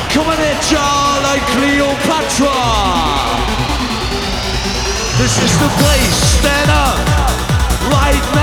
Coming at ya like Cleopatra. This is the place, stand up right now.